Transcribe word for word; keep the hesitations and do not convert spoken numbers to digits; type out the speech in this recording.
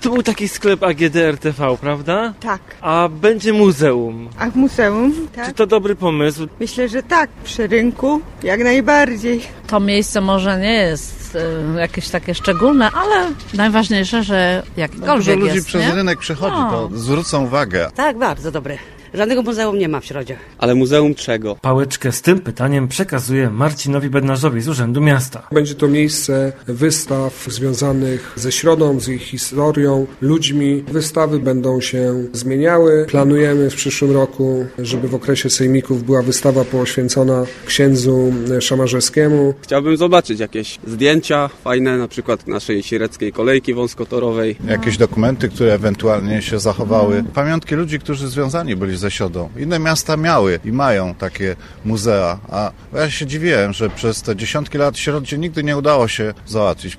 tu był taki sklep A G D R T V, prawda? Tak. A będzie muzeum. A w muzeum? Tak. Czy to dobry pomysł? Myślę, że tak. Przy rynku jak najbardziej. To miejsce może nie jest y, jakieś takie szczególne, ale najważniejsze, że jakikolwiek Dużo ludzi jest, przez nie? rynek przechodzi, No. to zwrócą uwagę. Tak, bardzo dobre. Żadnego muzeum nie ma w Środzie. Ale muzeum czego? Pałeczkę z tym pytaniem przekazuje Marcinowi Bednarzowi z Urzędu Miasta. Będzie to miejsce wystaw związanych ze Środą, z jej historią, ludźmi. Wystawy będą się zmieniały. Planujemy w przyszłym roku, żeby w okresie sejmików była wystawa poświęcona księdzu Szamarzewskiemu. Chciałbym zobaczyć jakieś zdjęcia fajne, na przykład naszej siereckiej kolejki wąskotorowej. Jakieś dokumenty, które ewentualnie się zachowały. Pamiątki ludzi, którzy związani byli ze Środą. Inne miasta miały i mają takie muzea, a ja się dziwiłem, że przez te dziesiątki lat Środzie nigdy nie udało się załatwić.